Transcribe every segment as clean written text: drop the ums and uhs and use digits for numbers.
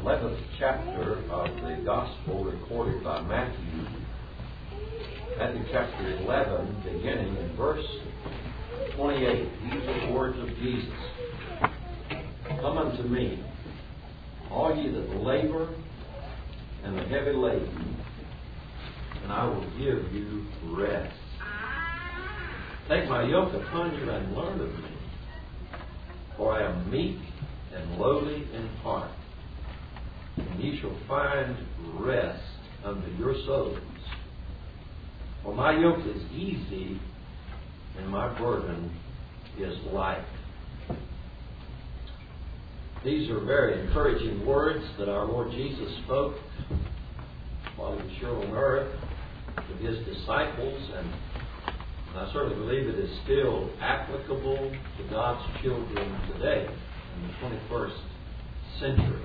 11th chapter of the Gospel recorded by Matthew. Matthew chapter 11, beginning in verse 28. These are the words of Jesus. Come unto me, all ye that labor and are heavy laden, and I will give you rest. Take my yoke upon you and learn of me, for I am meek and lowly in heart, and ye shall find rest unto your souls. For my yoke is easy, and my burden is light. These are very encouraging words that our Lord Jesus spoke while he was here on earth to his disciples, and I certainly believe it is still applicable to God's children today in the 21st century.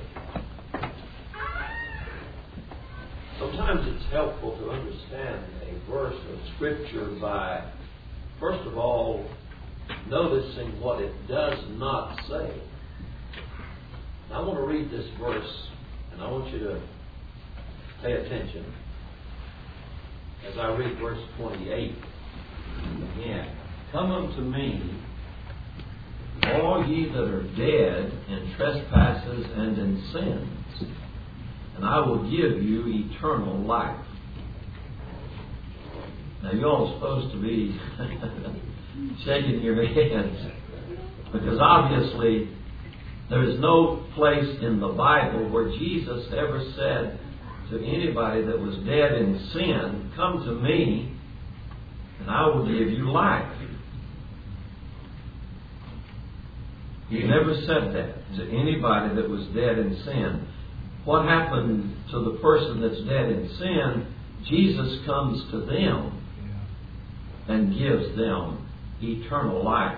Sometimes it's helpful to understand a verse of Scripture by, first of all, noticing what it does not say. Now, I want to read this verse, and I want you to pay attention as I read verse 28 again. Come unto me, all ye that are dead in trespasses and in sins, and I will give you eternal life. Now, you're all supposed to be shaking your heads, because obviously there is no place in the Bible where Jesus ever said to anybody that was dead in sin, come to me and I will give you life. He never said that to anybody that was dead in sin. What happened to the person that's dead in sin? Jesus comes to them and gives them eternal life.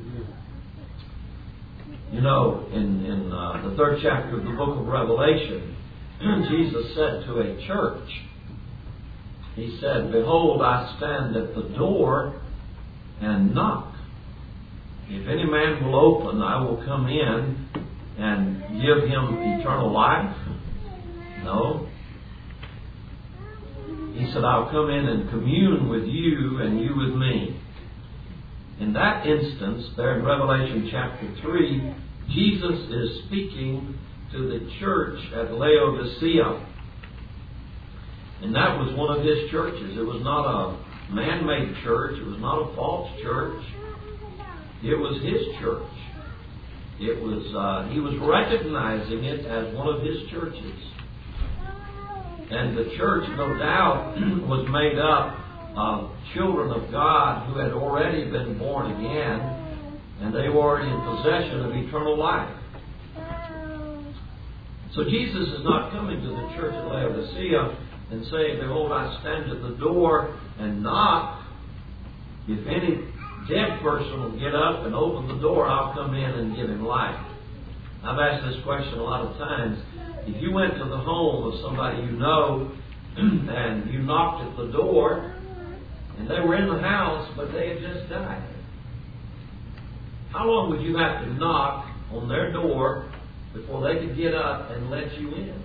You know, in the 3rd chapter of the book of Revelation, Jesus said to a church, he said, behold, I stand at the door and knock. If any man will open, I will come in and give him eternal life. No. He said, I'll come in and commune with you and you with me. In that instance, there in Revelation chapter 3, Jesus is speaking to the church at Laodicea. And that was one of his churches. It was not a man-made church. It was not a false church. It was his church. It was he was recognizing it as one of his churches. And the church, no doubt, was made up of children of God who had already been born again, and they were already in possession of eternal life. So Jesus is not coming to the church at Laodicea and saying, behold, I stand at the door and knock. If any dead person will get up and open the door, I'll come in and give him life. I've asked this question a lot of times. If you went to the home of somebody you know and you knocked at the door and they were in the house but they had just died, how long would you have to knock on their door before they could get up and let you in?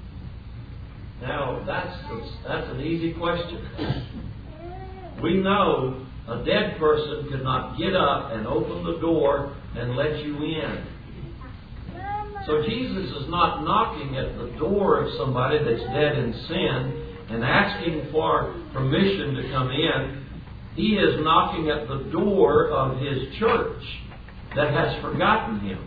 Now, that's an easy question. We know a dead person could not get up and open the door and let you in. So Jesus is not knocking at the door of somebody that's dead in sin and asking for permission to come in. He is knocking at the door of his church that has forgotten him.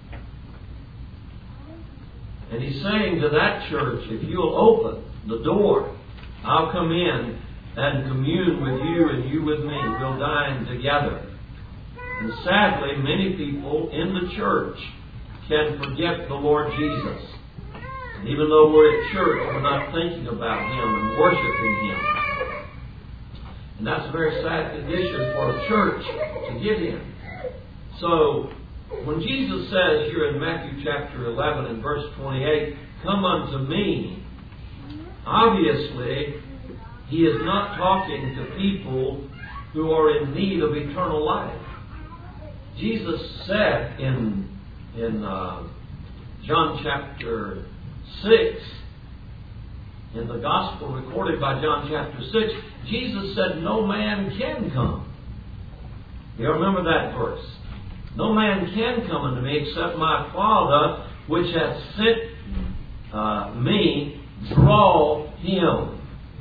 And he's saying to that church, if you'll open the door, I'll come in and commune with you and you with me. We'll dine together. And sadly, many people in the church can forget the Lord Jesus. And even though we're at church, we're not thinking about Him and worshiping Him. And that's a very sad condition for a church to get in. So, when Jesus says here in Matthew chapter 11 and verse 28, come unto me, obviously, He is not talking to people who are in need of eternal life. Jesus said in John chapter 6, in the Gospel recorded by John chapter 6, Jesus said, no man can come. You remember that verse. No man can come unto me except my Father, which hath sent me, draw him.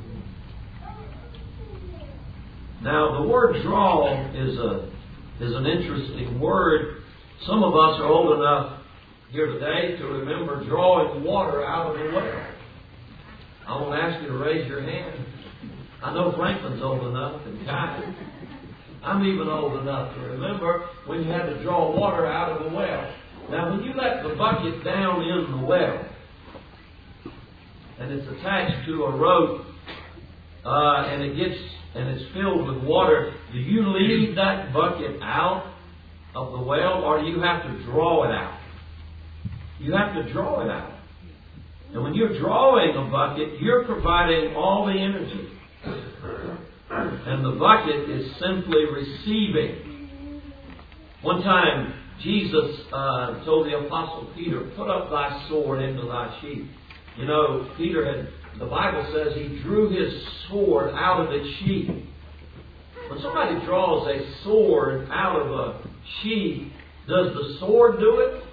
Now, the word draw is an interesting word. Some of us are old enough here today to remember drawing water out of a well. I won't ask you to raise your hand. I know Franklin's old enough and kind. I'm even old enough to remember when you had to draw water out of a well. Now, when you let the bucket down in the well, and it's attached to a rope, and it's filled with water, do you leave that bucket out of the well, or do you have to draw it out? You have to draw it out. And when you're drawing a bucket, you're providing all the energy. And the bucket is simply receiving. One time, Jesus told the Apostle Peter, put up thy sword into thy sheath. You know, the Bible says he drew his sword out of its sheath. When somebody draws a sword out of a sheath, does the sword do it?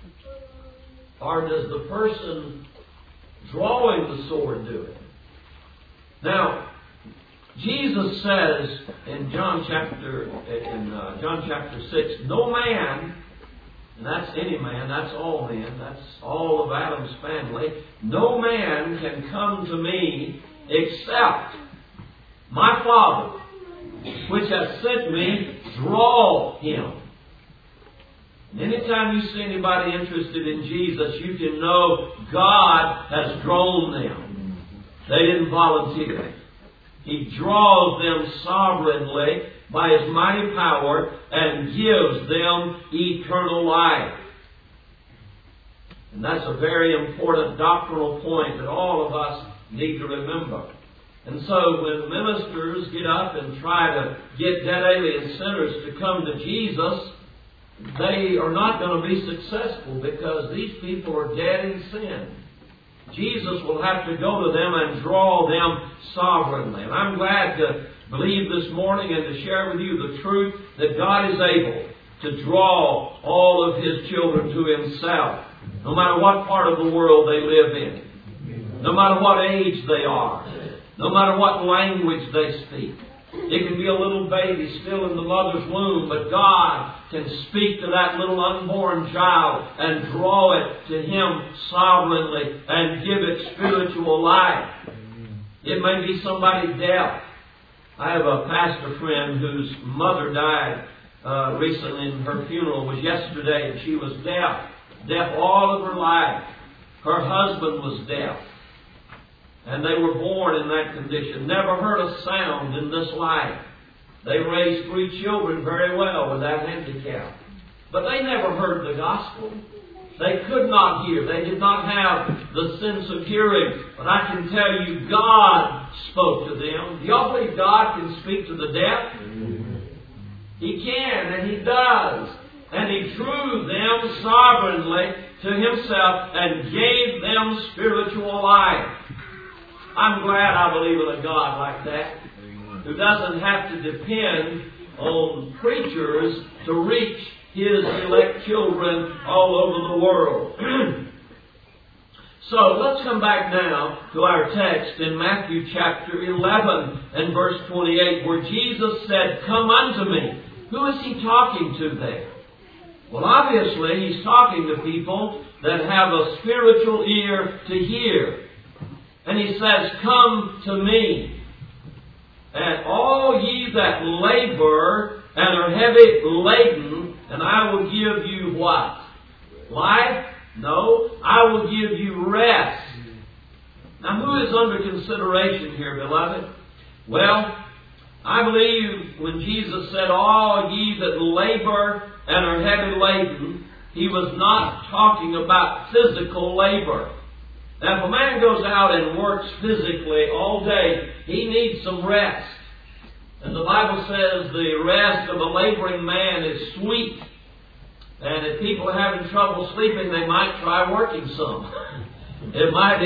Or does the person drawing the sword do it? Now, Jesus says in John chapter 6, no man, and that's any man, that's all men, that's all of Adam's family, no man can come to me except my Father, which has sent me, draw him. Anytime you see anybody interested in Jesus, you can know God has drawn them. They didn't volunteer. He draws them sovereignly by His mighty power and gives them eternal life. And that's a very important doctrinal point that all of us need to remember. And so when ministers get up and try to get dead alien sinners to come to Jesus, they are not going to be successful because these people are dead in sin. Jesus will have to go to them and draw them sovereignly. And I'm glad to believe this morning and to share with you the truth that God is able to draw all of His children to Himself, no matter what part of the world they live in, no matter what age they are, no matter what language they speak. It can be a little baby still in the mother's womb, but God can speak to that little unborn child and draw it to Him sovereignly and give it spiritual life. It may be somebody deaf. I have a pastor friend whose mother died recently, and her funeral was yesterday, and she was deaf all of her life. Her husband was deaf. And they were born in that condition. Never heard a sound in this life. They raised 3 children very well with that handicap. But they never heard the gospel. They could not hear. They did not have the sense of hearing. But I can tell you, God spoke to them. Do y'all believe God can speak to the deaf? He can, and He does. And He drew them sovereignly to Himself and gave them spiritual life. I'm glad I believe in a God like that, who doesn't have to depend on preachers to reach His elect children all over the world. So let's come back now to our text in Matthew chapter 11 and verse 28, where Jesus said, "Come unto me." Who is He talking to there? Well, obviously He's talking to people that have a spiritual ear to hear. And He says, "Come to me, and all ye that labor and are heavy laden, and I will give you" what? Life? No, I will give you rest. Now, who is under consideration here, beloved? Well, I believe when Jesus said, "all ye that labor and are heavy laden," He was not talking about physical labor. Now, if a man goes out and works physically all day, he needs some rest. And the Bible says the rest of a laboring man is sweet. And if people are having trouble sleeping, they might try working some. It might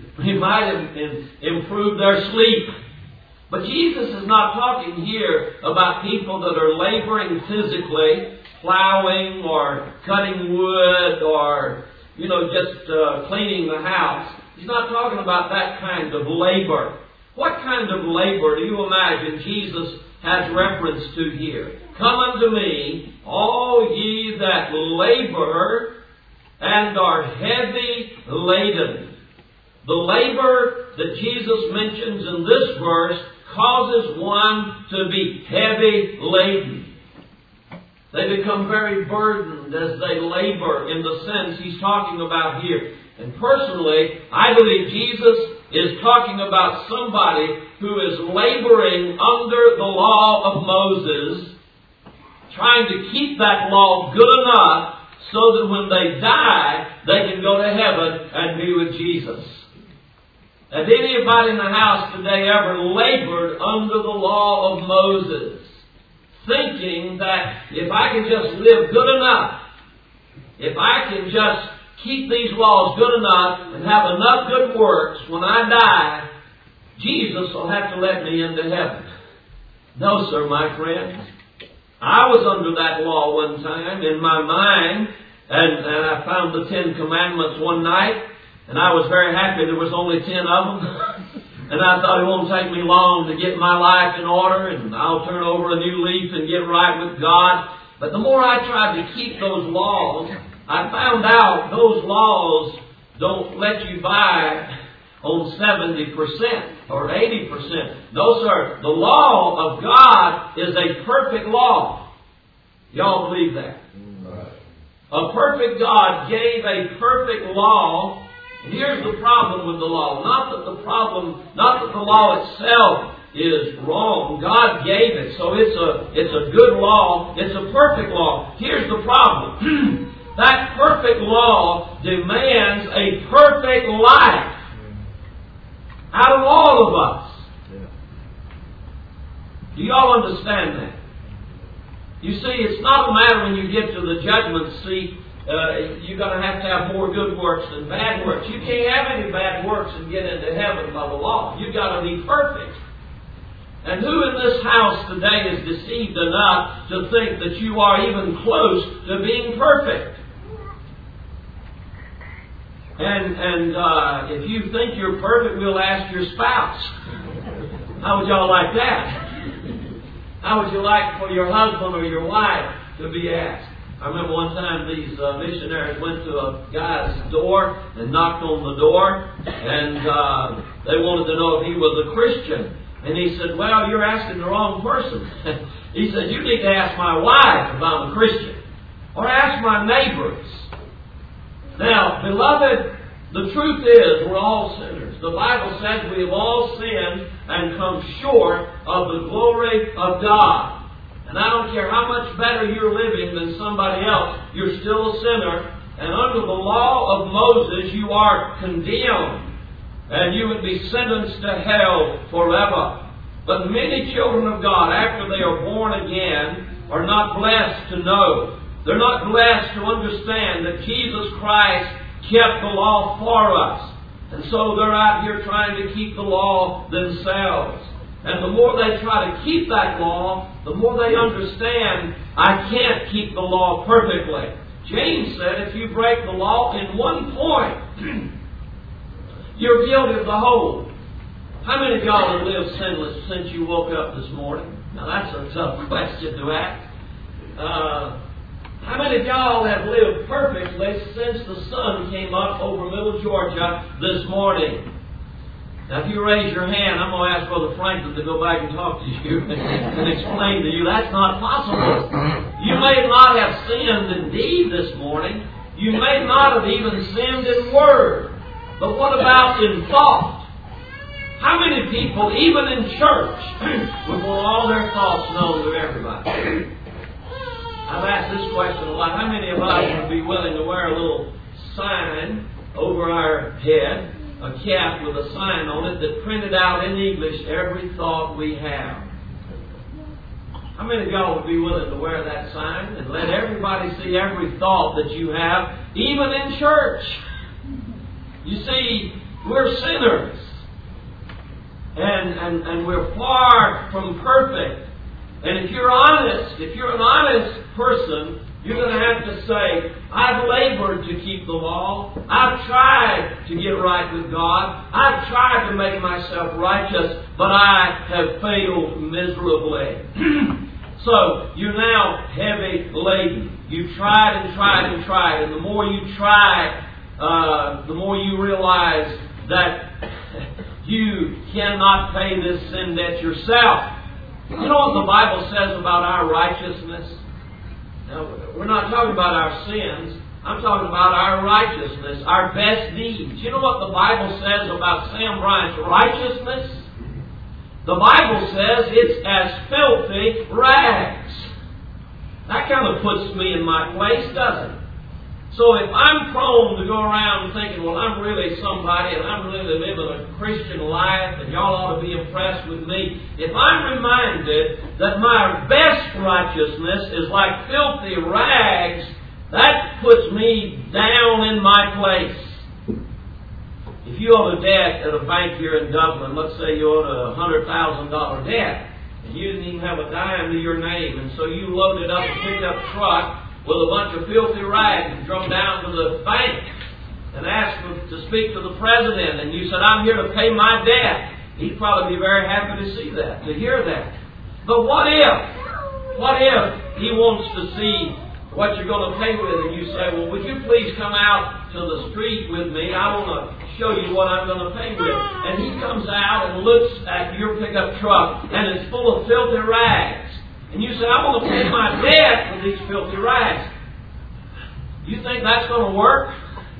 improve their sleep. But Jesus is not talking here about people that are laboring physically, plowing or cutting wood or, just cleaning the house. He's not talking about that kind of labor. What kind of labor do you imagine Jesus has reference to here? Come unto me, all ye that labor and are heavy laden. The labor that Jesus mentions in this verse causes one to be heavy laden. They become very burdened as they labor in the sense he's talking about here. And personally, I believe Jesus is talking about somebody who is laboring under the law of Moses, trying to keep that law good enough so that when they die, they can go to heaven and be with Jesus. Has anybody in the house today ever labored under the law of Moses, thinking that if I can just live good enough, if I can just keep these laws good enough and have enough good works, when I die, Jesus will have to let me into heaven? No, sir, my friend. I was under that law one time in my mind, and I found the 10 Commandments one night, and I was very happy there was only 10 of them. And I thought it won't take me long to get my life in order, and I'll turn over a new leaf and get right with God. But the more I tried to keep those laws, I found out those laws don't let you buy on 70% or 80%. No, sir. The law of God is a perfect law. Y'all believe that? A perfect God gave a perfect law. And here's the problem with the law. Not that the law itself is wrong. God gave it. So it's a good law. It's a perfect law. Here's the problem. That perfect law demands a perfect life out of all of us. Do you all understand that? You see, it's not a matter when you get to the judgment seat, you're going to have more good works than bad works. You can't have any bad works and get into heaven by the law. You've got to be perfect. And who in this house today is deceived enough to think that you are even close to being perfect? And if you think you're perfect, we'll ask your spouse. How would y'all like that? How would you like for your husband or your wife to be asked? I remember one time these missionaries went to a guy's door and knocked on the door, and they wanted to know if he was a Christian. And he said, well, you're asking the wrong person. He said, you need to ask my wife if I'm a Christian, or ask my neighbors. Now, beloved, the truth is we're all sinners. The Bible says we have all sinned and come short of the glory of God. And I don't care how much better you're living than somebody else, you're still a sinner. And under the law of Moses, you are condemned. And you would be sentenced to hell forever. But many children of God, after they are born again, are not blessed to know. They're not blessed to understand that Jesus Christ kept the law for us. And so they're out here trying to keep the law themselves. And the more they try to keep that law, the more they understand, I can't keep the law perfectly. James said if you break the law in one point, you're guilty of the whole. How many of y'all have lived sinless since you woke up this morning? Now that's a tough question to ask. How many of y'all have lived perfectly since the sun came up over Middle Georgia this morning? Now, if you raise your hand, I'm going to ask Brother Franklin to go back and talk to you and explain to you that's not possible. You may not have sinned in deed this morning. You may not have even sinned in word. But what about in thought? How many people, even in church, would want all their thoughts known to everybody? I've asked this question a lot. How many of us would be willing to wear a little sign over our head, a cap with a sign on it that printed out in English every thought we have? How many of y'all would be willing to wear that sign and let everybody see every thought that you have, even in church? You see, we're sinners. And we're far from perfect. And if you're honest, if you're an honest person, you're going to have to say, I've labored to keep the law. I've tried to get right with God. I've tried to make myself righteous, but I have failed miserably. So, you're now heavy laden. You've tried and tried and tried. And the more you try, the more you realize that you cannot pay this sin debt yourself. You know what the Bible says about our righteousness? Now, we're not talking about our sins. I'm talking about our righteousness, our best deeds. You know what the Bible says about Sam Bryant's righteousness? The Bible says it's as filthy rags. That kind of puts me in my place, doesn't it? So if I'm prone to go around thinking, well, I'm really somebody and I'm really living a Christian life and y'all ought to be impressed with me, if I'm reminded that my best righteousness is like filthy rags, that puts me down in my place. If you owe a debt at a bank here in Dublin, let's say you owed a $100,000 debt, and you didn't even have a dime to your name, and so you loaded up a pickup truck with a bunch of filthy rags and drove down to the bank and asked to speak to the president, and you said, I'm here to pay my debt. He'd probably be very happy to see that, to hear that. But what if he wants to see what you're going to pay with, and you say, well, would you please come out to the street with me? I want to show you what I'm going to pay with. And he comes out and looks at your pickup truck, and it's full of filthy rags. And you say, I want to pay my debt with these filthy rags. You think that's going to work?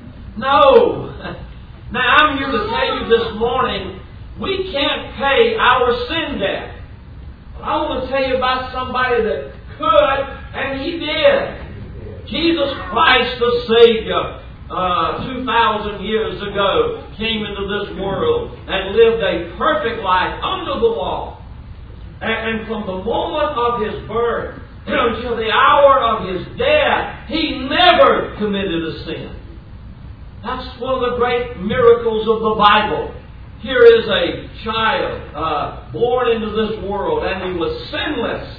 No. Now, I'm here to tell you this morning, we can't pay our sin debt. But I want to tell you about somebody that could, and he did. Jesus Christ, the Savior, 2,000 years ago, came into this world and lived a perfect life under the law. And from the moment of His birth until the hour of His death, He never committed a sin. That's one of the great miracles of the Bible. Here is a child born into this world, and he was sinless.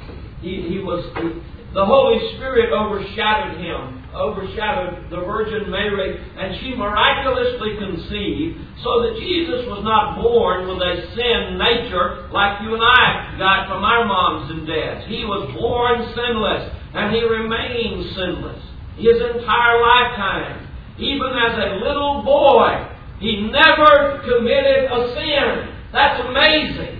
The Holy Spirit overshadowed him, overshadowed the Virgin Mary, and she miraculously conceived, so that Jesus was not born with a sin nature like you and I got from our moms and dads. He was born sinless, and He remained sinless His entire lifetime. Even as a little boy, He never committed a sin. That's amazing.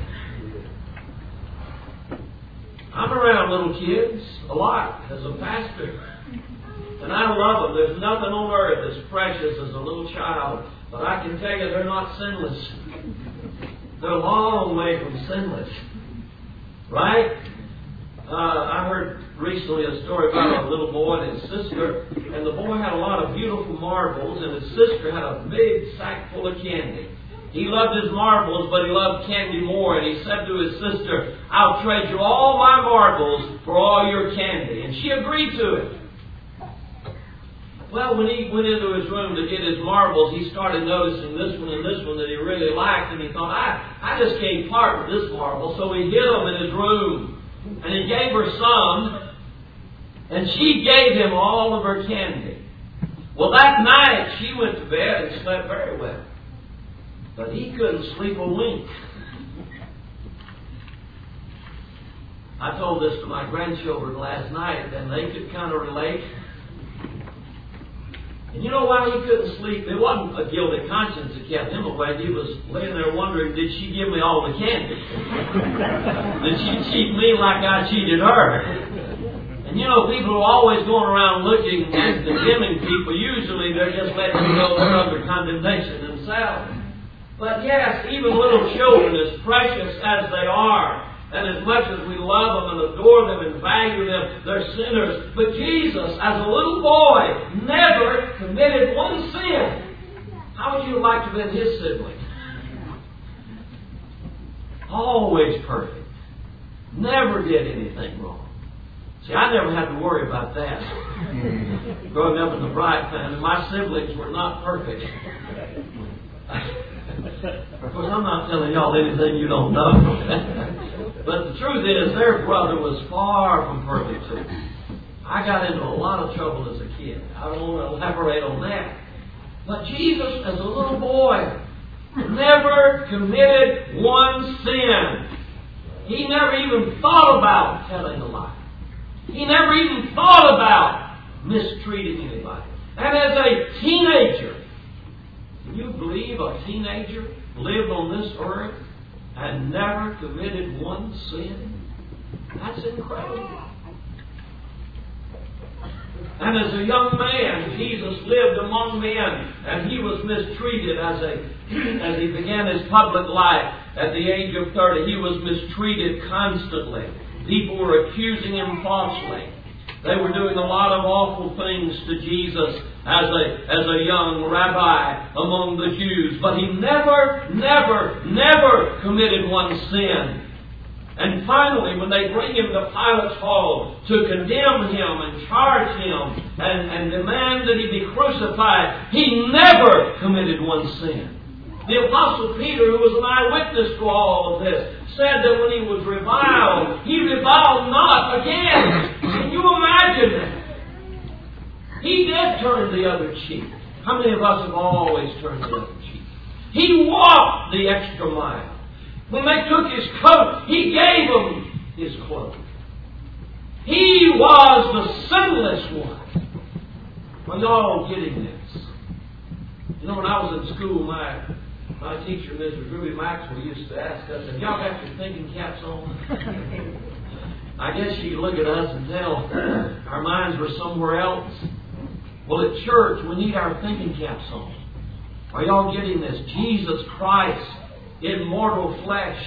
I'm around little kids a lot as a pastor. And I love them. There's nothing on earth as precious as a little child. But I can tell you they're not sinless. They're a long way from sinless. Right? I heard recently a story about a little boy and his sister. And the boy had a lot of beautiful marbles, and his sister had a big sack full of candy. He loved his marbles, but he loved candy more. And he said to his sister, I'll trade you all my marbles for all your candy. And she agreed to it. Well, when he went into his room to get his marbles, he started noticing this one and this one that he really liked. And he thought, I just can't part with this marble. So he hid them in his room. And he gave her some. And she gave him all of her candy. Well, that night she went to bed and slept very well. But he couldn't sleep a wink. I told this to my grandchildren last night, and they could kind of relate. And you know why he couldn't sleep? It wasn't a guilty conscience that kept him awake. He was laying there wondering, did she give me all the candy? Did she cheat me like I cheated her? And you know, people are always going around looking and condemning people. Usually they're just letting them know they're under condemnation themselves. But yes, even little children, as precious as they are, and as much as we love them and adore them and value them, they're sinners. But Jesus, as a little boy, never committed one sin. How would you like to have been His sibling? Always perfect. Never did anything wrong. See, I never had to worry about that. Growing up in the Bright family, my siblings were not perfect. Of course, I'm not telling y'all anything you don't know. But the truth is, their brother was far from perfect too. I got into a lot of trouble as a kid. I don't want to elaborate on that. But Jesus, as a little boy, never committed one sin. He never even thought about telling a lie. He never even thought about mistreating anybody. And as a teenager, can you believe a teenager lived on this earth and never committed one sin? That's incredible. And as a young man, Jesus lived among men, and he was mistreated as he began his public life. At the age of 30, he was mistreated constantly. People were accusing him falsely. They were doing a lot of awful things to Jesus as a young rabbi among the Jews. But he never committed one sin. And finally, when they bring him to Pilate's hall to condemn him and charge him and demand that he be crucified, he never committed one sin. The Apostle Peter, who was an eyewitness to all of this, said that when he was reviled, he reviled not again. Can you imagine that? He did turn the other cheek. How many of us have always turned the other cheek? He walked the extra mile. When they took his coat, he gave them his cloak. He was the sinless one. Are y'all getting this? You know, when I was in school, my teacher, Mrs. Ruby Maxwell, used to ask us, have y'all got your thinking caps on? I guess she'd look at us and tell our minds were somewhere else. Well, at church, we need our thinking caps on. Are y'all getting this? Jesus Christ, in mortal flesh,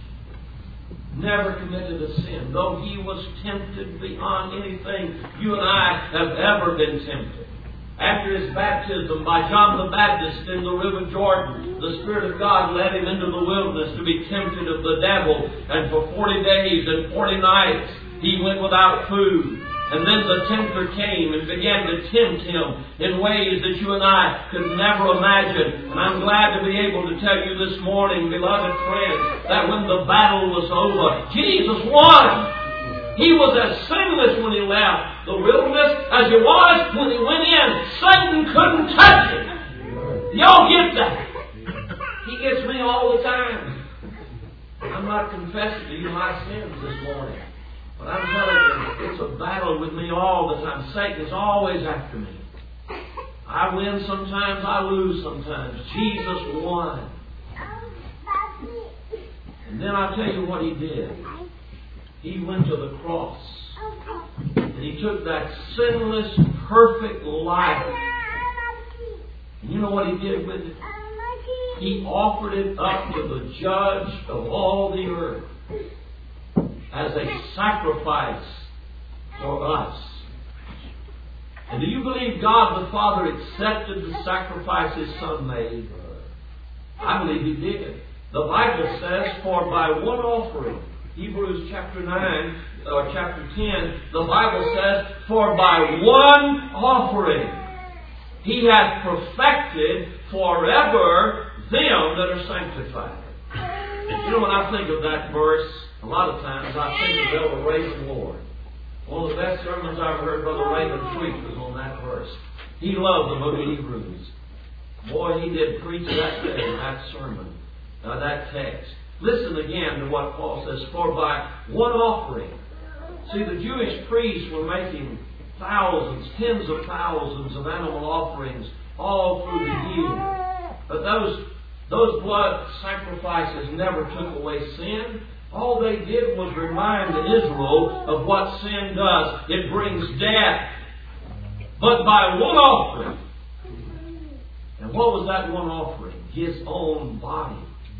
never committed a sin, though he was tempted beyond anything you and I have ever been tempted. After his baptism by John the Baptist in the River Jordan, the Spirit of God led him into the wilderness to be tempted of the devil. And for 40 days and 40 nights he went without food. And then the tempter came and began to tempt him in ways that you and I could never imagine. And I'm glad to be able to tell you this morning, beloved friends, that when the battle was over, Jesus won. He was as sinless when he left the wilderness as he was when he went in. Satan couldn't touch him. Y'all get that? He gets me all the time. I'm not confessing to you my sins this morning. But I'm telling you, it's a battle with me all the time. Satan is always after me. I win sometimes, I lose sometimes. Jesus won. And then I'll tell you what he did. He went to the cross. And he took that sinless, perfect life. And you know what he did with it? He offered it up to the judge of all the earth as a sacrifice for us. And do you believe God the Father accepted the sacrifice His Son made? I believe He did. The Bible says, for by one offering, Hebrews chapter 9, or chapter 10, the Bible says, for by one offering He hath perfected forever them that are sanctified. You know, when I think of that verse, a lot of times I think of Elder Raymond Ward. One of the best sermons I ever heard Brother Raymond preach was on that verse. He loved the book of Hebrews. Boy, he did preach that day, that sermon, that text. Listen again to what Paul says, for by one offering. See, the Jewish priests were making thousands, tens of thousands of animal offerings all through the year. But those blood sacrifices never took away sin. All they did was remind Israel of what sin does. It brings death. But by one offering. And what was that one offering? His own body.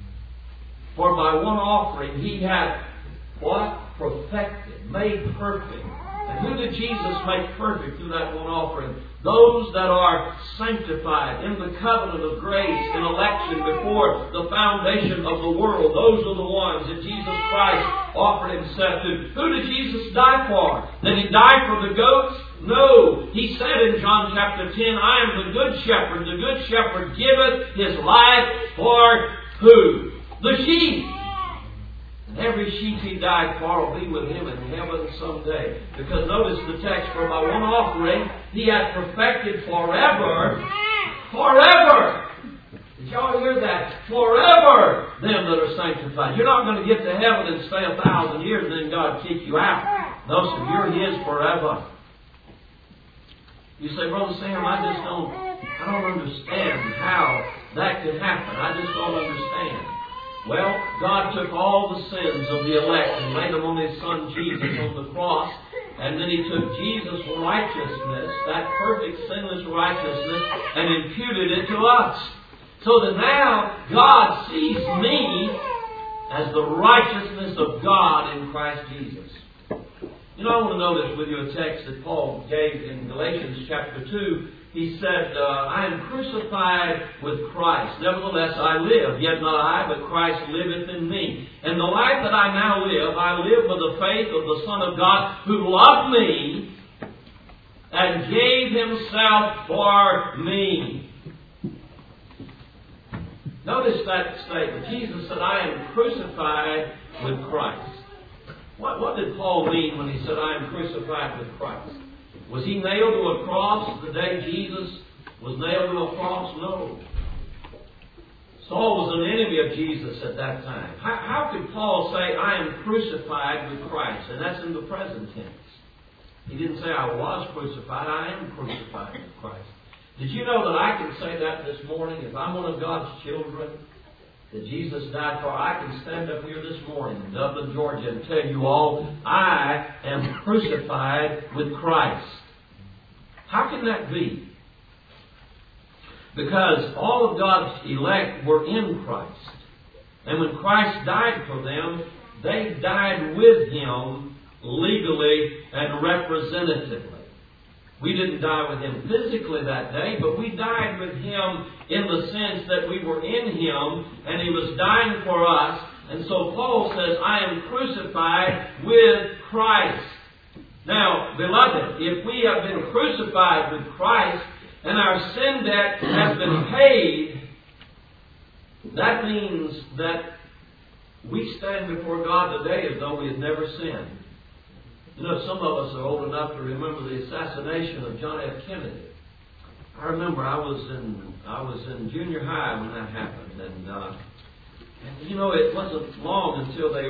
For by one offering He had what? Perfected, made perfect. And who did Jesus make perfect through that one offering? Those that are sanctified in the covenant of grace and election before the foundation of the world. Those are the ones that Jesus Christ offered Himself to. Who did Jesus die for? Did He die for the goats? No. He said in John chapter 10, I am the good shepherd. The good shepherd giveth his life for Who? The sheep. And every sheep He died for will be with Him in heaven someday. Because notice the text, for by one offering He hath perfected forever. Forever! Did y'all hear that? Forever them that are sanctified. You're not going to get to heaven and stay 1,000 years and then God kick you out. No, sir, you're His forever. You say, Brother Sam, I don't understand how that could happen. I just don't understand. Well, God took all the sins of the elect and laid them on His Son Jesus on the cross. And then He took Jesus' righteousness, that perfect sinless righteousness, and imputed it to us. So that now God sees me as the righteousness of God in Christ Jesus. You know, I want to notice with you a text that Paul gave in Galatians chapter 2. He said, I am crucified with Christ. Nevertheless I live, yet not I, but Christ liveth in me. And the life that I now live, I live by the faith of the Son of God, who loved me and gave Himself for me. Notice that statement. Jesus said, I am crucified with Christ. What did Paul mean when he said, I am crucified with Christ? Was he nailed to a cross the day Jesus was nailed to a cross? No. Saul was an enemy of Jesus at that time. How could Paul say, I am crucified with Christ? And that's in the present tense. He didn't say, I was crucified. I am crucified with Christ. Did you know that I can say that this morning? If I'm one of God's children that Jesus died for, I can stand up here this morning in Dublin, Georgia, and tell you all, I am crucified with Christ. How can that be? Because all of God's elect were in Christ. And when Christ died for them, they died with Him legally and representatively. We didn't die with Him physically that day, but we died with Him in the sense that we were in Him and He was dying for us. And so Paul says, I am crucified with Christ. Now, beloved, if we have been crucified with Christ and our sin debt has been paid, that means that we stand before God today as though we had never sinned. You know, some of us are old enough to remember the assassination of John F. Kennedy. I remember I was in junior high when that happened, and you know, it wasn't long until they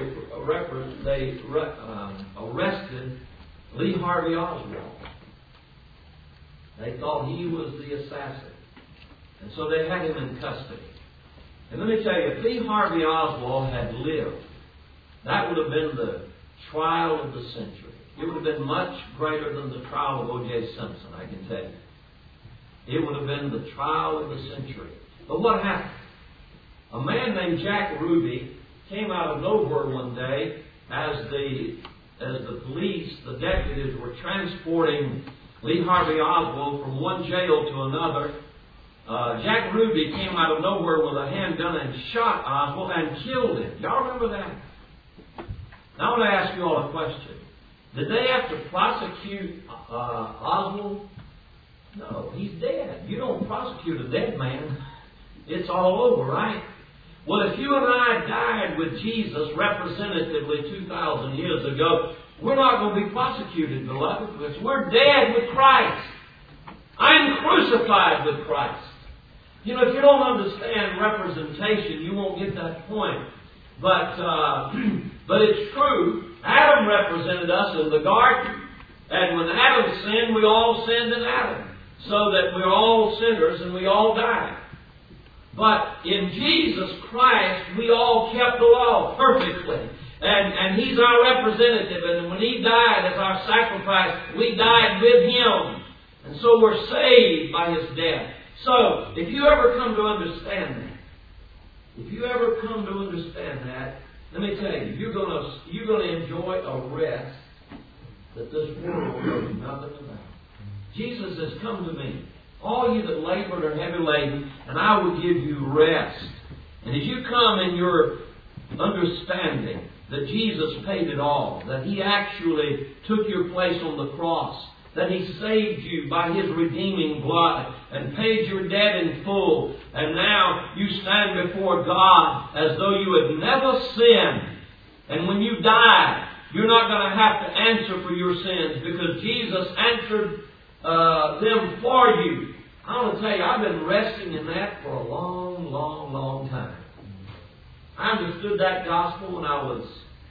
arrested Lee Harvey Oswald. They thought he was the assassin, and so they had him in custody. And let me tell you, if Lee Harvey Oswald had lived, that would have been the trial of the century. It would have been much greater than the trial of O.J. Simpson, I can tell you. It would have been the trial of the century. But what happened? A man named Jack Ruby came out of nowhere one day as the police, the deputies, were transporting Lee Harvey Oswald from one jail to another. Jack Ruby came out of nowhere with a handgun and shot Oswald and killed him. Y'all remember that? Now I want to ask you all a question. Did they have to prosecute Oswald? No, he's dead. You don't prosecute a dead man. It's all over, right? Well, if you and I died with Jesus representatively 2,000 years ago, we're not going to be prosecuted, beloved, because we're dead with Christ. I'm crucified with Christ. You know, if you don't understand representation, you won't get that point. But it's true. Adam represented us in the garden. And when Adam sinned, we all sinned in Adam. So that we're all sinners and we all died. But in Jesus Christ, we all kept the law perfectly. And He's our representative. And when He died as our sacrifice, we died with Him. And so we're saved by His death. So, if you ever come to understand that, let me tell you, you're going to enjoy a rest that this world knows nothing about. Jesus says, come to me, all you that labor and are heavy laden, and I will give you rest. And as you come in your understanding that Jesus paid it all, that He actually took your place on the cross, that He saved you by His redeeming blood and paid your debt in full. And now you stand before God as though you had never sinned. And when you die, you're not going to have to answer for your sins because Jesus answered them for you. I want to tell you, I've been resting in that for a long, long, long time. I understood that gospel when I was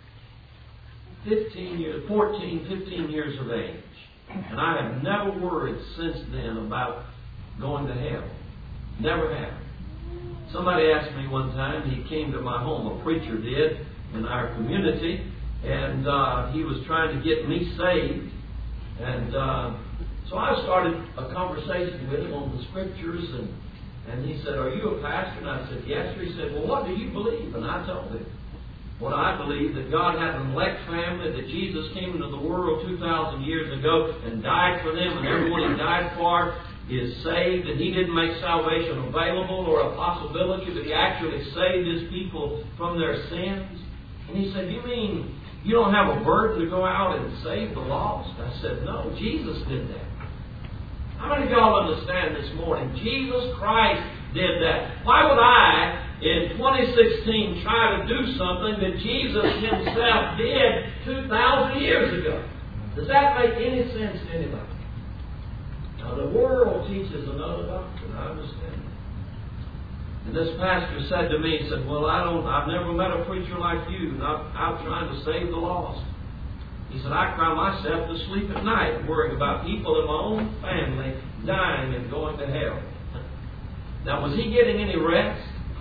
15 years of age. And I have never worried since then about going to hell. Never have. Somebody asked me one time, he came to my home, a preacher did, in our community, and he was trying to get me saved. And so I started a conversation with him on the Scriptures, and he said, "Are you a pastor?" And I said, "Yes, sir." He said, "Well, what do you believe?" And I told him what I believe, that God had an elect family, that Jesus came into the world 2,000 years ago and died for them, and everyone He died for is saved, and He didn't make salvation available or a possibility, but He actually saved His people from their sins. And he said, "You mean you don't have a burden to go out and save the lost?" I said, "No, Jesus did that." How many of y'all understand this morning? Jesus Christ did that. Why would I, in 2016, try to do something that Jesus Himself did 2,000 years ago? Does that make any sense to anybody? Now, the world teaches another doctrine. I understand. And this pastor said to me, he said, "Well, I've never met a preacher like you, not out trying to save the lost." He said, "I cry myself to sleep at night worrying about people in my own family dying and going to hell." Now, was he getting any rest?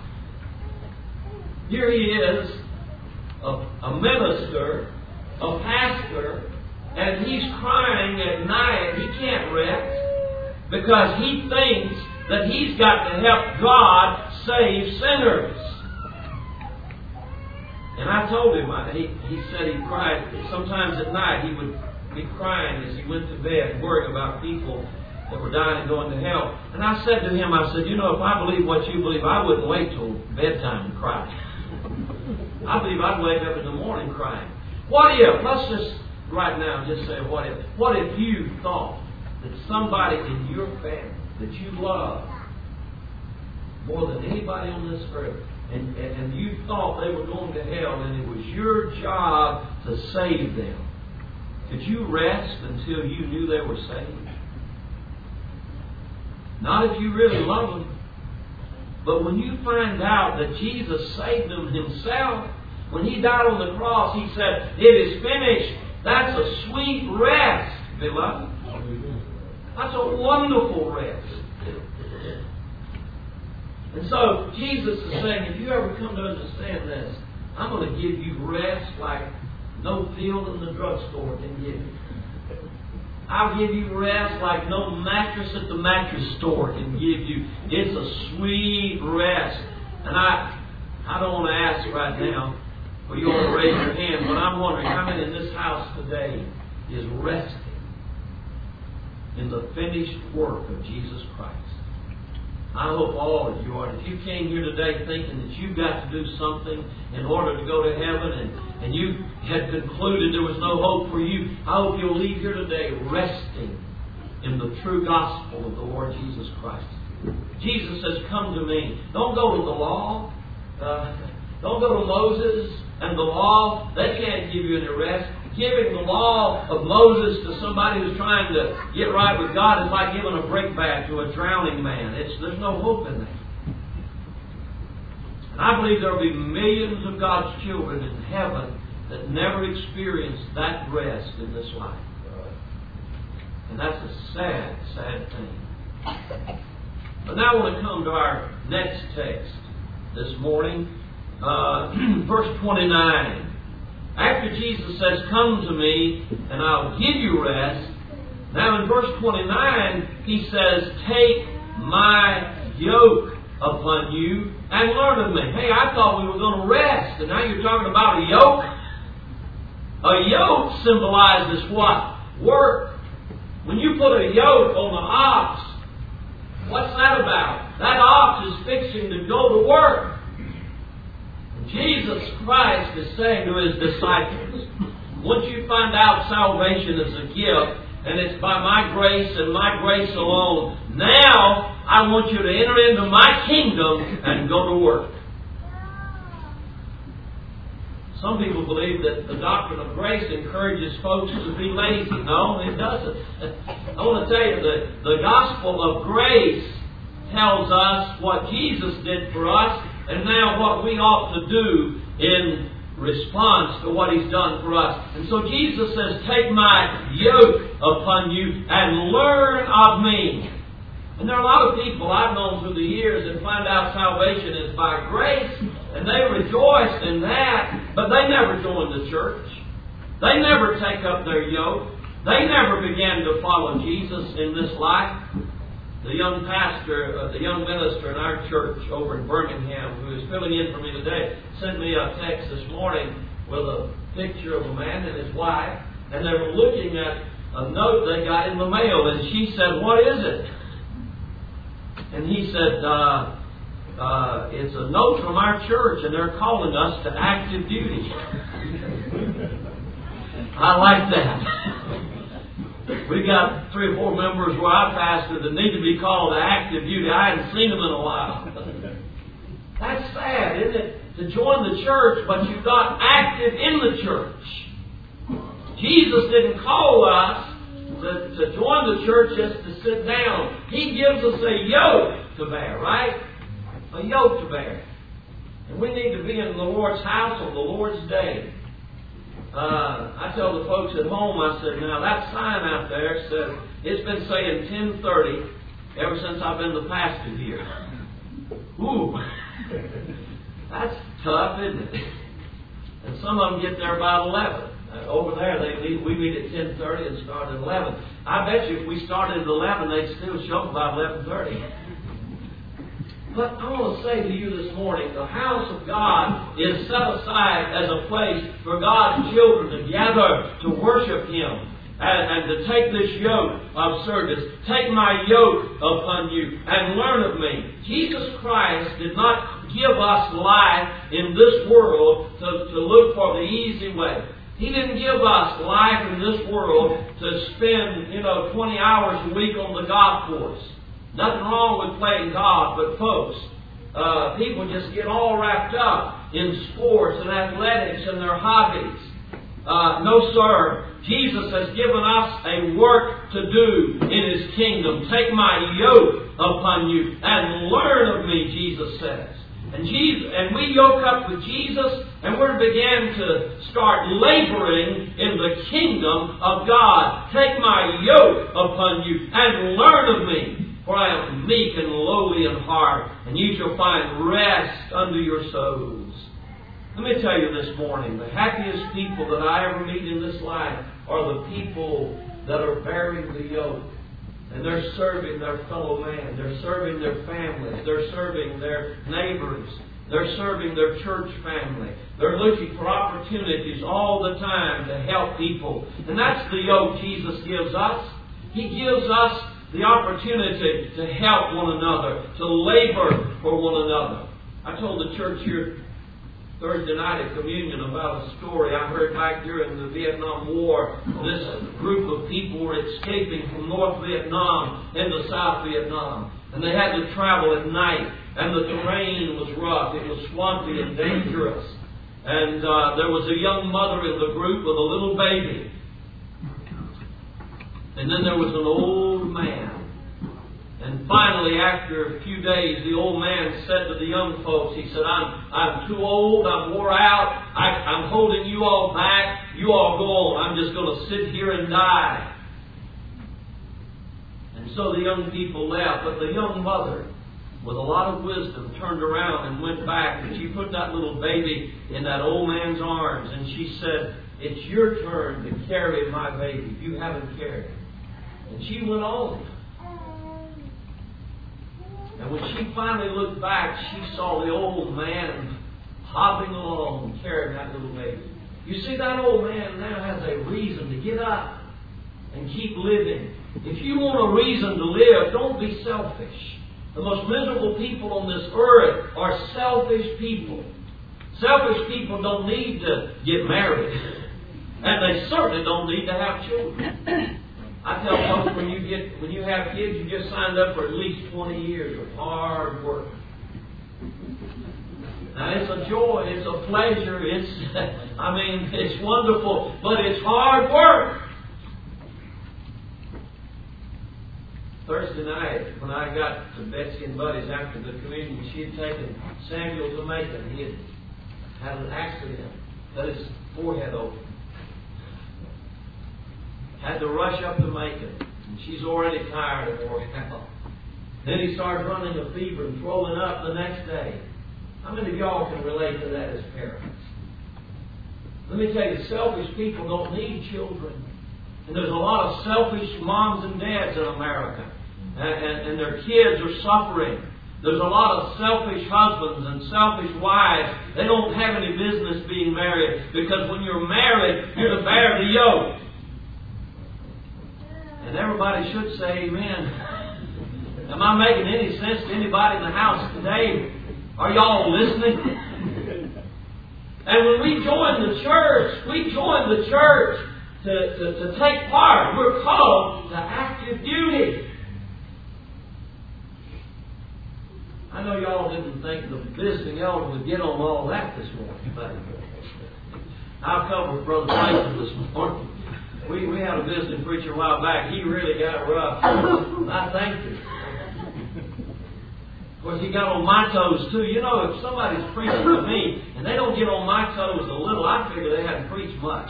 Here he is, a minister, a pastor, and he's crying at night. He can't rest because he thinks that he's got to help God save sinners. And I told him, he said he cried. Sometimes at night he would be crying as he went to bed, worrying about people that were dying and going to hell. And I said to him, I said, "You know, if I believe what you believe, I wouldn't wait till bedtime to cry. I believe I'd wake up in the morning crying. What if, let's just right now just say what if. What if you thought that somebody in your family that you love more than anybody on this earth, and you thought they were going to hell, and it was your job to save them? Could you rest until you knew they were saved? Not if you really love them. But when you find out that Jesus saved them Himself, when He died on the cross, He said, "It is finished." That's a sweet rest, beloved. That's a wonderful rest. And so Jesus is saying, if you ever come to understand this, I'm going to give you rest like no pill in the drugstore can give you. I'll give you rest like no mattress at the mattress store can give you. It's a sweet rest. And I don't want to ask right now, or you want to raise your hand, but I'm wondering how many in this house today is resting in the finished work of Jesus Christ. I hope all of you are. If you came here today thinking that you've got to do something in order to go to heaven, and you had concluded there was no hope for you, I hope you'll leave here today resting in the true gospel of the Lord Jesus Christ. Jesus says, "Come to me." Don't go to the law. Don't go to Moses and the law. They can't give you any rest. Giving the law of Moses to somebody who's trying to get right with God is like giving a break back to a drowning man. There's no hope in that. And I believe there will be millions of God's children in heaven that never experienced that rest in this life. And that's a sad, sad thing. But now I want to come to our next text this morning. Verse 29. After Jesus says, "Come to me, and I'll give you rest." Now in verse 29, He says, "Take my yoke upon you and learn of me." Hey, I thought we were going to rest, and now you're talking about a yoke? A yoke symbolizes what? Work. When you put a yoke on the ox, what's that about? That ox is fixing to go to work. Jesus Christ is saying to His disciples, once you find out salvation is a gift, and it's by my grace and my grace alone. Now, I want you to enter into my kingdom and go to work. Some people believe that the doctrine of grace encourages folks to be lazy. No, it doesn't. I want to tell you that the gospel of grace tells us what Jesus did for us and now what we ought to do in response to what He's done for us. And so Jesus says, take my yoke upon you and learn of me. And there are a lot of people I've known through the years that find out salvation is by grace, and they rejoice in that, but they never join the church. They never take up their yoke. They never began to follow Jesus in this life. The young pastor, the young minister in our church over in Birmingham, who is filling in for me today, sent me a text this morning with a picture of a man and his wife, and they were looking at a note they got in the mail, and she said, "What is it?" And he said, it's a note from our church, and they're calling us to active duty. I like that. We got 3 or 4 members where I pastor that need to be called to active duty. I hadn't seen them in a while. That's sad, isn't it? To join the church, but you're not active in the church. Jesus didn't call us to join the church just to sit down. He gives us a yoke to bear, right? A yoke to bear. And we need to be in the Lord's house on the Lord's day. I tell the folks at home, I said, now that sign out there says, it's been saying 10:30 ever since I've been the pastor here. Ooh, that's tough, isn't it? And some of them get there about 11. Over there, we meet at 10:30 and start at 11. I bet you if we started at 11, they'd still show up about 11:30. But I want to say to you this morning, the house of God is set aside as a place for God's children to gather to worship Him and to take this yoke of service. Take my yoke upon you and learn of me. Jesus Christ did not give us life in this world to look for the easy way. He didn't give us life in this world to spend, 20 hours a week on the golf course. Nothing wrong with playing golf, but folks, people just get all wrapped up in sports and athletics and their hobbies. No, sir. Jesus has given us a work to do in His kingdom. Take my yoke upon you and learn of me, Jesus says. And we yoke up with Jesus, and we're to begin to start laboring in the kingdom of God. Take my yoke upon you and learn of me, for I am meek and lowly in heart, and you shall find rest unto your souls. Let me tell you this morning, the happiest people that I ever meet in this life are the people that are bearing the yoke. And they're serving their fellow man. They're serving their families. They're serving their neighbors. They're serving their church family. They're looking for opportunities all the time to help people. And that's the yoke Jesus gives us. He gives us the opportunity to help one another, to labor for one another. I told the church here Thursday night at communion about a story I heard back during the Vietnam War. This group of people were escaping from North Vietnam into South Vietnam. And they had to travel at night. And the terrain was rough. It was swampy and dangerous. And there was a young mother in the group with a little baby. And then there was an old man. And finally, after a few days, the old man said to the young folks, he said, I'm too old, I'm wore out, I'm holding you all back, you all go on, I'm just going to sit here and die. And so the young people left, but the young mother, with a lot of wisdom, turned around and went back, and she put that little baby in that old man's arms, and she said, it's your turn to carry my baby, you haven't carried it. And she went on. And when she finally looked back, she saw the old man hopping along, carrying that little baby. You see, that old man now has a reason to get up and keep living. If you want a reason to live, don't be selfish. The most miserable people on this earth are selfish people. Selfish people don't need to get married. And they certainly don't need to have children. I tell folks when you have kids, you just signed up for at least 20 years of hard work. Now it's a joy, it's a pleasure, it's wonderful, but it's hard work. Thursday night, when I got to Betsy and Buddy's after the communion, she had taken Samuel to Macon. He had an accident, cut his forehead open. Had to rush up to Macon, and she's already tired and wore out. Then he starts running a fever and throwing up the next day. How many of y'all can relate to that as parents? Let me tell you, selfish people don't need children. And there's a lot of selfish moms and dads in America. And their kids are suffering. There's a lot of selfish husbands and selfish wives. They don't have any business being married, because when you're married, you're to bear the yoke. And everybody should say amen. Am I making any sense to anybody in the house today? Are y'all listening? And when we join the church to take part. We're called to active duty. I know y'all didn't think the visiting elder would get on all that this morning, but I'll cover with Brother Tyson this morning. We had a visiting preacher a while back. He really got rough. I thanked him. Of course, he got on my toes too. You know, if somebody's preaching to me and they don't get on my toes a little, I figure they haven't preached much.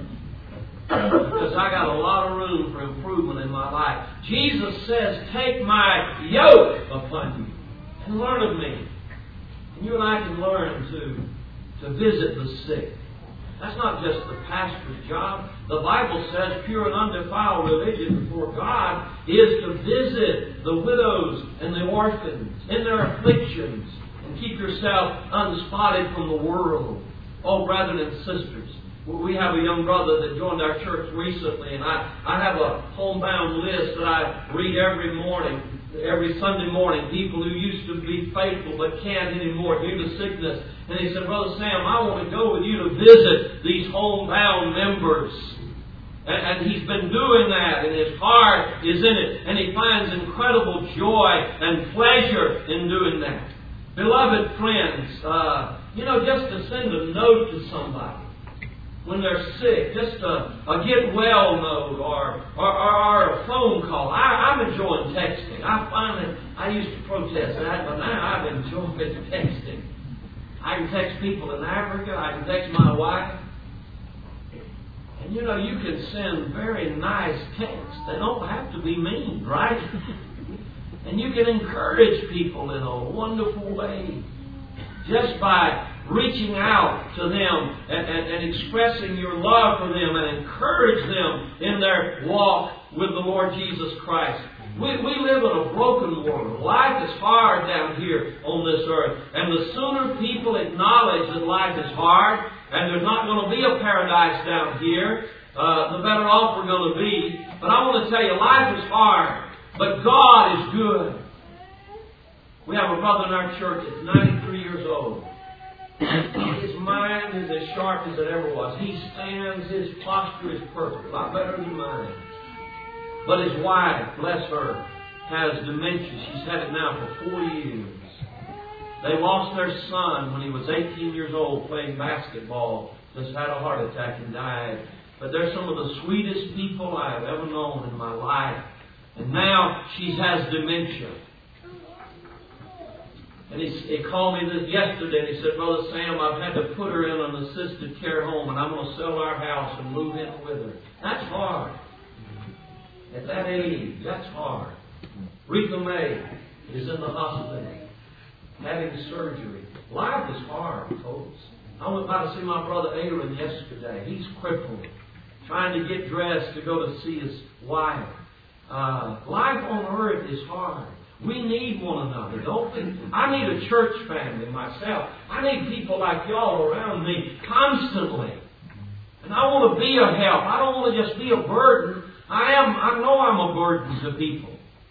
Because I got a lot of room for improvement in my life. Jesus says, take my yoke upon you and learn of me. And you and I can learn to visit the sick. That's not just the pastor's job. The Bible says pure and undefiled religion before God is to visit the widows and the orphans in their afflictions and keep yourself unspotted from the world. Oh, brethren and sisters, we have a young brother that joined our church recently, and I have a homebound list that I read every morning, every Sunday morning, people who used to be faithful but can't anymore due to sickness. And he said, Brother Sam, I want to go with you to visit these homebound members. And he's been doing that, and his heart is in it, and he finds incredible joy and pleasure in doing that. Beloved friends, just to send a note to somebody when they're sick, just a get well note or a phone call. I'm enjoying texting. I used to protest that, but now I've enjoyed texting. I can text people in Africa. I can text my wife. And you can send very nice texts. They don't have to be mean, right? And you can encourage people in a wonderful way just by reaching out to them and expressing your love for them and encourage them in their walk with the Lord Jesus Christ. We live in a broken world. Life is hard down here on this earth. And the sooner people acknowledge that life is hard and there's not going to be a paradise down here, the better off we're going to be. But I want to tell you, life is hard, but God is good. We have a brother in our church that's 93 years old. His mind is as sharp as it ever was. He stands, his posture is perfect, a lot better than mine. But his wife, bless her, has dementia. She's had it now for 4 years. They lost their son when he was 18 years old playing basketball. Just had a heart attack and died. But they're some of the sweetest people I have ever known in my life. And now she has dementia. And he called me this yesterday and he said, Brother Sam, I've had to put her in an assisted care home and I'm going to sell our house and move in with her. That's hard. At that age, that's hard. Rita May is in the hospital having surgery. Life is hard, folks. I went by to see my brother Aaron yesterday. He's crippled, trying to get dressed to go to see his wife. Life on earth is hard. We need one another, don't we? I need a church family myself. I need people like y'all around me constantly. And I want to be a help. I don't want to just be a burden. I know I'm a burden to people.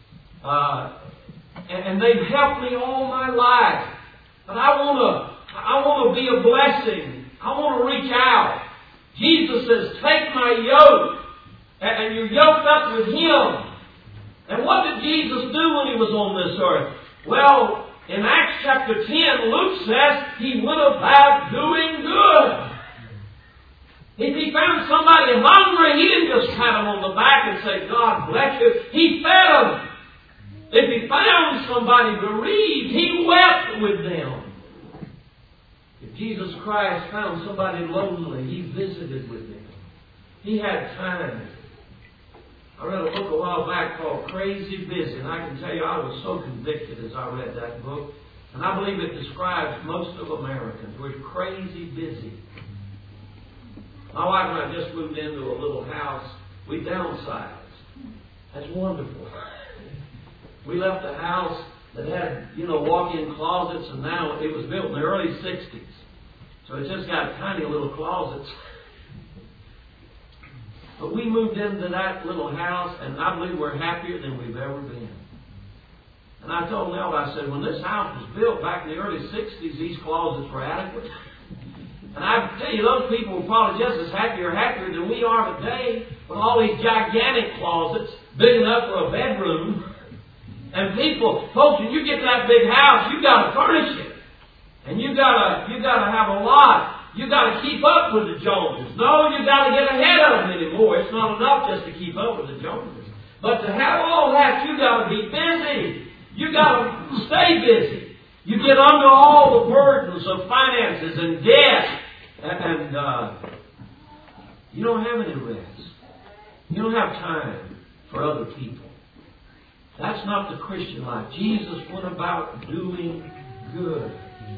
And they've helped me all my life. But I want to be a blessing. I want to reach out. Jesus says, take my yoke And you're yoked up with Him. And what did Jesus do when He was on this earth? Well, in Acts chapter 10, Luke says He went about doing good. If He found somebody hungry, He didn't just pat them on the back and say, God bless you. He fed them. If He found somebody bereaved, He wept with them. If Jesus Christ found somebody lonely, He visited with them. He had time. I read a book a while back called Crazy Busy, and I can tell you I was so convicted as I read that book. And I believe it describes most of Americans. We're crazy busy. My wife and I just moved into a little house. We downsized. That's wonderful. We left a house that had, walk-in closets, and now it was built in the early 60s. So it just got tiny little closets. But we moved into that little house, and I believe we're happier than we've ever been. And I told Nelda, I said, when this house was built back in the early 60s, these closets were adequate. And I tell you, those people were probably just as happy or happier than we are today with all these gigantic closets, big enough for a bedroom. And folks, when you get that big house, you've got to furnish it. And you've got to have a lot. You've got to keep up with the Joneses. No, you've got to get ahead of them anymore. It's not enough just to keep up with the Joneses. But to have all that, you've got to be busy. You've got to stay busy. You get under all the burdens of finances and debt. And you don't have any rest. You don't have time for other people. That's not the Christian life. Jesus went about doing good.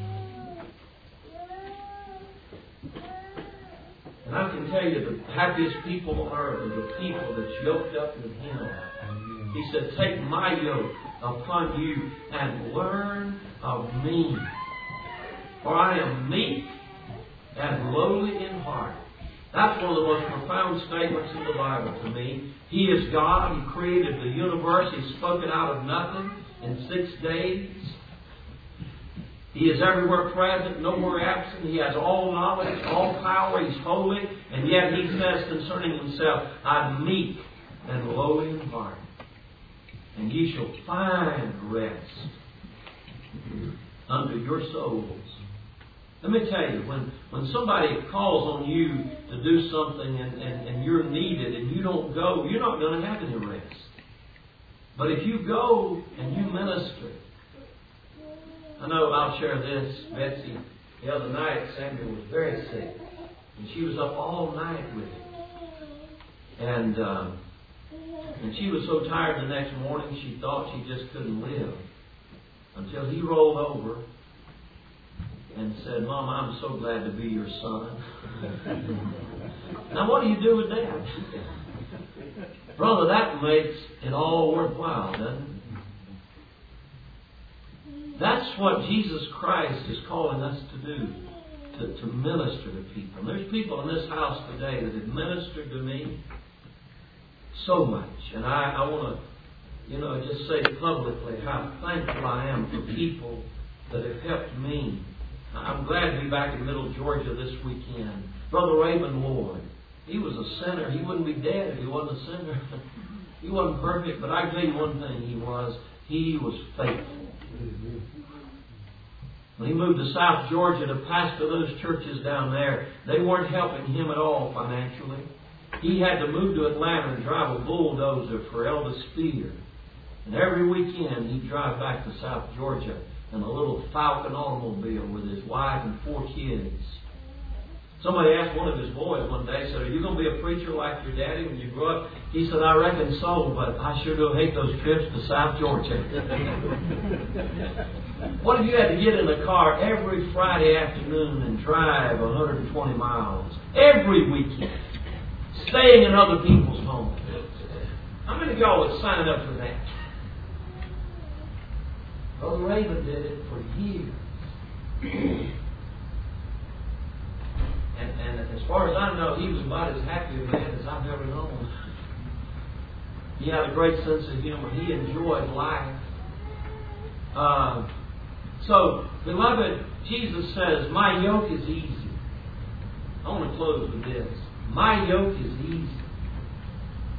And I can tell you the happiest people on earth are the people that's yoked up with Him. He said, take my yoke upon you and learn of me. For I am meek and lowly in heart. That's one of the most profound statements in the Bible to me. He is God. He created the universe. He spoke it out of nothing in 6 days. He is everywhere present, nowhere absent. He has all knowledge, all power. He's holy. And yet He says concerning Himself, I'm meek and lowly in heart. And ye shall find rest unto your souls. Let me tell you, when somebody calls on you to do something and you're needed and you don't go, you're not going to have any rest. But if you go and you minister, I know I'll share this. Betsy, the other night, Samuel was very sick. And she was up all night with him. And she was so tired the next morning, she thought she just couldn't live. Until he rolled over and said, Mom, I'm so glad to be your son. Now what do you do with that? Brother, that makes it all worthwhile, doesn't it? That's what Jesus Christ is calling us to do, to minister to people. And there's people in this house today that have ministered to me so much. And I want to, just say publicly how thankful I am for people that have helped me. I'm glad to be back in Middle Georgia this weekend. Brother Raymond Ward, he was a sinner. He wouldn't be dead if he wasn't a sinner. He wasn't perfect, but I can tell you one thing he was faithful. When he moved to South Georgia to pastor those churches down there, they weren't helping him at all financially. He had to move to Atlanta and drive a bulldozer for Elder Spear. And every weekend he'd drive back to South Georgia in a little Falcon automobile with his wife and 4 kids. Somebody asked one of his boys one day, said, are you going to be a preacher like your daddy when you grow up? He said, I reckon so, but I sure do hate those trips to South Georgia. What if you had to get in the car every Friday afternoon and drive 120 miles every weekend, staying in other people's homes? How many of y'all would sign up for that? Brother Raven did it for years. And as far as I know, he was about as happy a man as I've ever known. He had a great sense of humor. He enjoyed life. So, beloved, Jesus says, my yoke is easy. I want to close with this. My yoke is easy.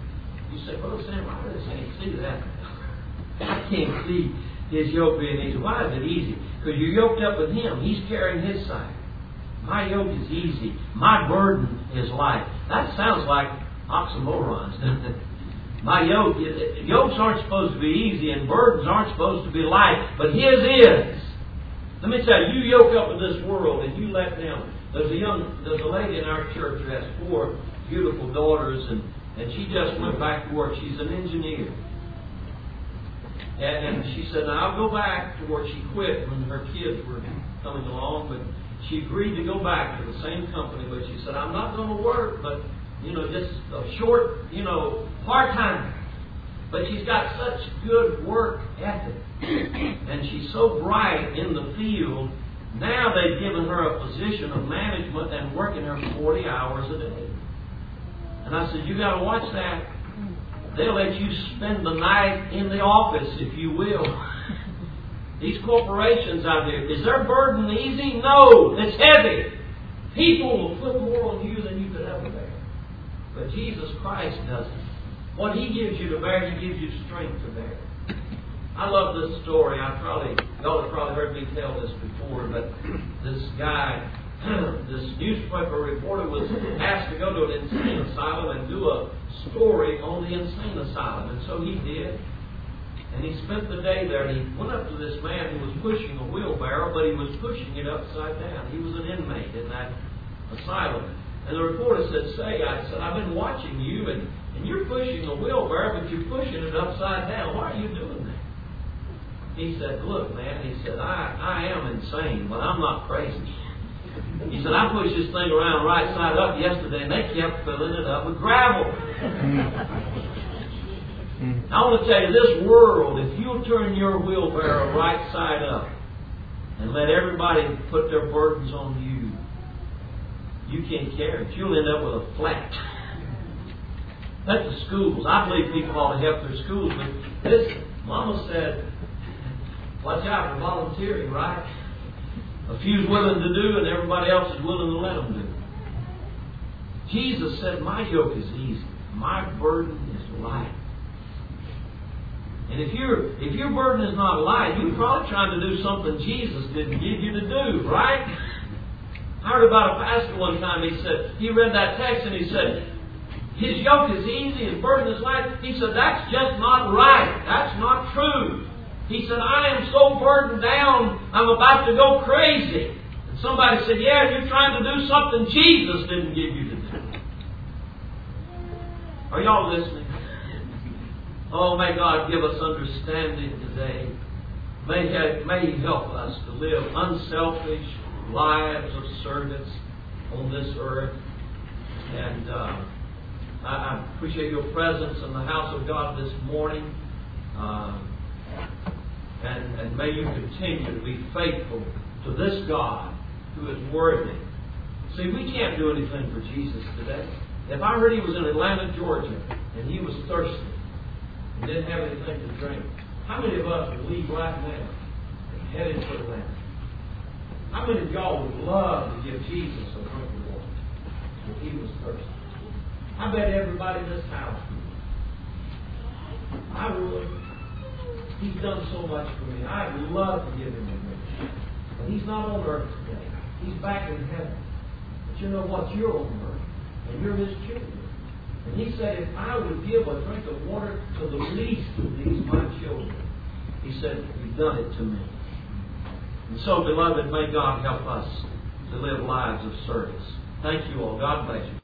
You say, Brother Sam, I really can't see that. I can't see His yoke being easy. Why is it easy? Because you're yoked up with Him. He's carrying His side. My yoke is easy. My burden is light. That sounds like oxymorons, doesn't it? My yoke, yokes aren't supposed to be easy and burdens aren't supposed to be light, but His is. Let me tell you, you yoke up with this world and you let them. There's a lady in our church who has 4 beautiful daughters, and she just went back to work. She's an engineer. And she said, now I'll go back to where she quit when her kids were coming along, but she agreed to go back to the same company, but she said, I'm not going to work, but, just a short, part-time. But she's got such good work ethic. And she's so bright in the field. Now they've given her a position of management and working her 40 hours a day. And I said, you got to watch that. They'll let you spend the night in the office, if you will. These corporations out here, is their burden easy? No, it's heavy. People will put more on you than you could ever bear. But Jesus Christ doesn't. What He gives you to bear, He gives you strength to bear. I love this story. Y'all have probably heard me tell this before, but this guy, this newspaper reporter was asked to go to an insane asylum and do a story on the insane asylum. And so he did. And he spent the day there, and he went up to this man who was pushing a wheelbarrow, but he was pushing it upside down. He was an inmate in that asylum. And the reporter said, I've been watching you, and you're pushing a wheelbarrow, but you're pushing it upside down. Why are you doing that? He said, look, man, he said, I am insane, but I'm not crazy. He said, I pushed this thing around right side up yesterday, and they kept filling it up with gravel. I want to tell you, this world, if you'll turn your wheelbarrow right side up and let everybody put their burdens on you, you can't carry it. You'll end up with a flat. That's the schools. I believe people ought to help their schools, but this, Mama said, watch out for volunteering, right? A few's willing to do, and everybody else is willing to let them do. Jesus said, my yoke is easy. My burden is light. And if your burden is not light, you're probably trying to do something Jesus didn't give you to do, right? I heard about a pastor one time. He read that text and he said, his yoke is easy, his burden is light. He said, that's just not right. That's not true. He said, I am so burdened down, I'm about to go crazy. And somebody said, yeah, you're trying to do something Jesus didn't give you to do. Are y'all listening? Oh, may God give us understanding today. May He help us to live unselfish lives of service on this earth. And I appreciate your presence in the house of God this morning. And may you continue to be faithful to this God who is worthy. See, we can't do anything for Jesus today. If I heard He was in Atlanta, Georgia, and He was thirsty and didn't have anything to drink, how many of us would leave right now and head into Atlanta? How many of y'all would love to give Jesus a drink of water if He was thirsty? I bet everybody in this house would. I would. He's done so much for me. I'd love to give Him a drink. But He's not on earth today. He's back in heaven. But you know what? You're on earth. And you're His children. And He said, if I would give a drink of water to the least of these my children, He said, you've done it to me. And so, beloved, may God help us to live lives of service. Thank you all. God bless you.